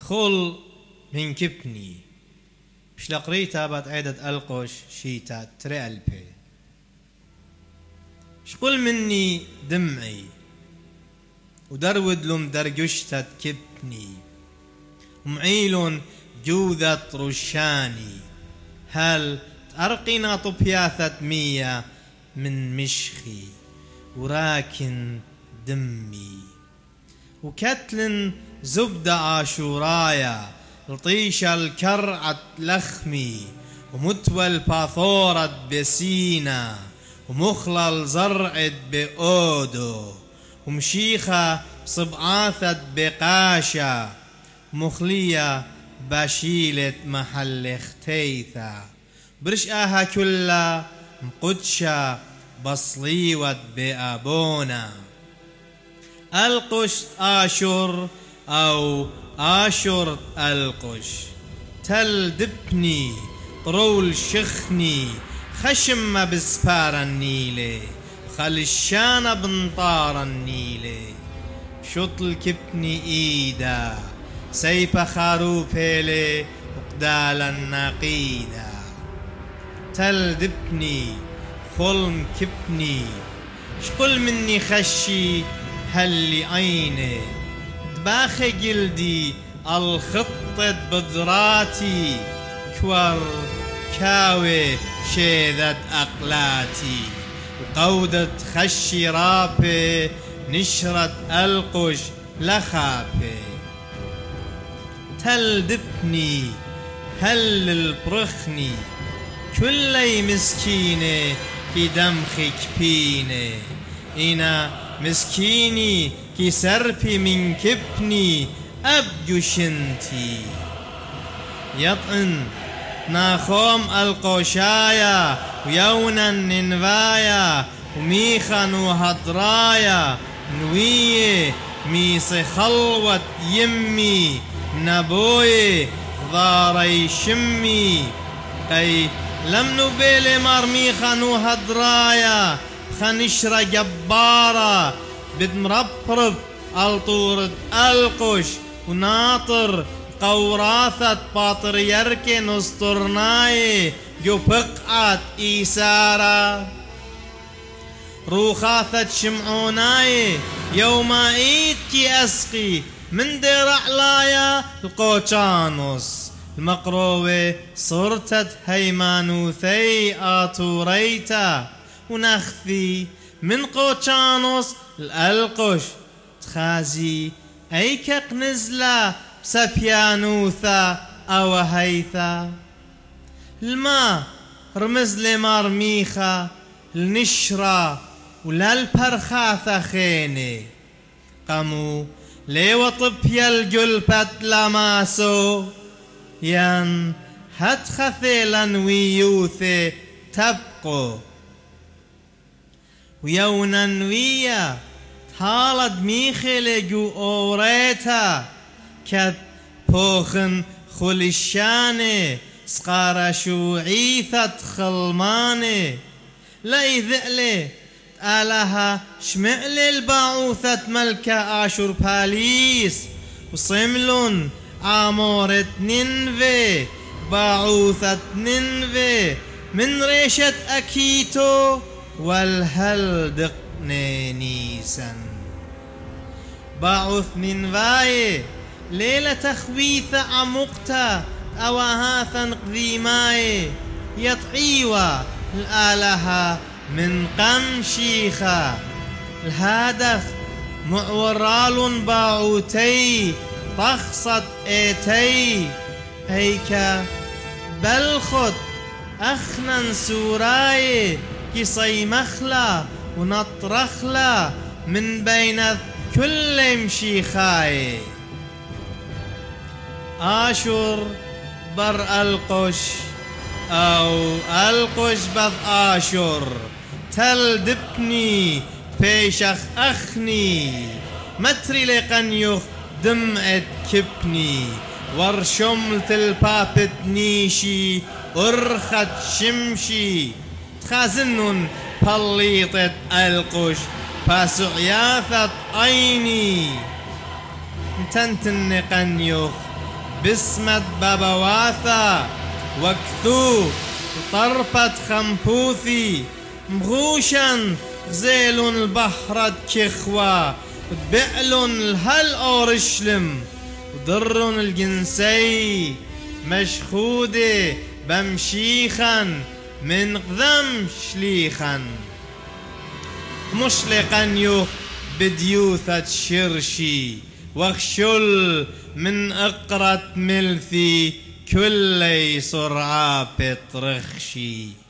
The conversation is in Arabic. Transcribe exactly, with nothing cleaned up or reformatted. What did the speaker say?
خول من كبني بشلقريتا بات عيدة ألقوش شيتا تري ألبي شقول مني دمعي ودرود لهم درجشتت كبني ومعيلون جوذة رشاني هل تأرقنا طبياثة مية من مشخي وراكن دمي وكتل زبدة عاشورايا لطيش الكرعة لخمي ومتوى الباثورة بسينا ومخلل زرعت بأودو ومشيخة صبعاثة بقاشة ومخلية باشيلة محل ختيثة برشقاها كلها مقدشة بصليوة بأبونا القش آشر أو آشر القش تل دبني طرول شخني خشم بسفار النيلة خلشانة بنطار النيلة شطل كبني إيدا سيف خاروبيلي وقدال النقيدة تل دبني خلم كبني شقل مني خشي هلي عيني دباخ جلدي الخطة بذراتي كور كاوي شيذت أقلاتي وقودة خشي رابي نشرت ألقش لخابي تل دبني هل البرخني كلي مسكينة كي دمخي كبينة إنا مسكيني كي سربي من كبني أبجو شنتي يطن ناخوم القوشايا ويونا ننفايا وميخا وهدرايا نوية ميسي خلوة يمي نبوي ضاري شمي أي لم نبيلي مرميخا وهدرايا خنشرة جبارة بدمربرب الطورد القش وناطر قوراثة باطريركي نسطرناي جو بقعة إيسارة روخاثة شمعوناي يوم إيدكي أسقي من دير أعلايا القوشانوس المقروة صرتت هيمانوثي آتوريتا ونخفي من قوشانوس الألقش تخازي أيكق نزلا سبيانوثا أو هيثا الماء رمز لمارميخا النشرة ولا البرخاثة خيني قاموا ليو طبيا الجلبت لماسو ين هت خثيلا ويوثي تبقو ويونا ويا تالد ميخيل جو أوريتا كت بوخن خلشاني سقارة شوعيثة خلماني لا يذئلي آلها شمعلي الباعوثة ملكة آشور باليس وصملون عمورة نينفي باعوثة نينفي من ريشة أكيتو والهلدق نيسا باعوث نينفاي ليلة تخويث عمقتا أوهاثا قديماي يطعيوا الآلهة من قم شيخا الهادخ معورال باعوتي طخصت ايتي هيكا بلخت أخنا سوراي كي مخلا ونطرخلا من بين كل مشيخاي آشور بر القش أو القش بض آشور تل دبني بيشخ أخني متري لقنيخ دمعت كبني ورشملت البابت نيشي أرخت شمشي تخازنن بليطت القش باسعياثت عيني تنتن قنيخ بسمة بابواثا وكثو طرفة خمبوثي مغوشا غزيل البحر كخوا بئل الهل أورشلم ضر الجنسي مشخودة بمشيخا من قدم شليخا مشلقا يوخ بديوثة شرشي واخشل من اقرة ملثي كل سرعة بترخشي.